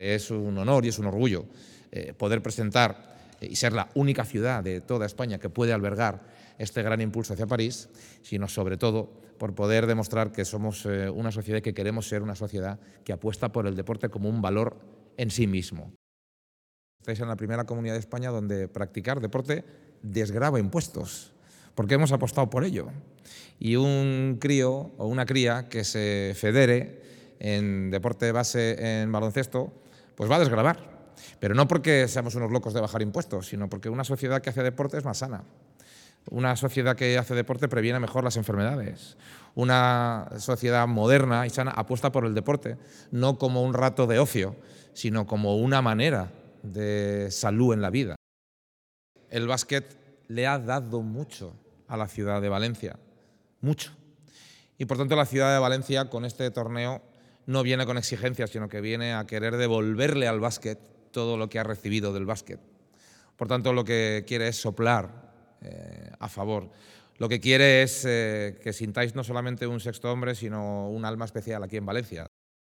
Es un honor y es un orgullo poder presentar y ser la única ciudad de toda España que puede albergar este gran impulso hacia París, sino sobre todo por poder demostrar que somos una sociedad y que queremos ser una sociedad que apuesta por el deporte como un valor en sí mismo. Estáis en la primera comunidad de España donde practicar deporte desgrava impuestos, porque hemos apostado por ello. Y un crío o una cría que se federe en deporte de base en baloncesto, pues va a desgravar. Pero no porque seamos unos locos de bajar impuestos, sino porque una sociedad que hace deporte es más sana. Una sociedad que hace deporte previene mejor las enfermedades. Una sociedad moderna y sana apuesta por el deporte, no como un rato de ocio, sino como una manera de salud en la vida. El básquet le ha dado mucho a la ciudad de Valencia, mucho. Y por tanto la ciudad de Valencia con este torneo no viene con exigencias, sino que viene a querer devolverle al básquet todo lo que ha recibido del básquet. Por tanto, lo que quiere es soplar a favor. Lo que quiere es que sintáis no solamente un sexto hombre, sino un alma especial aquí en Valencia.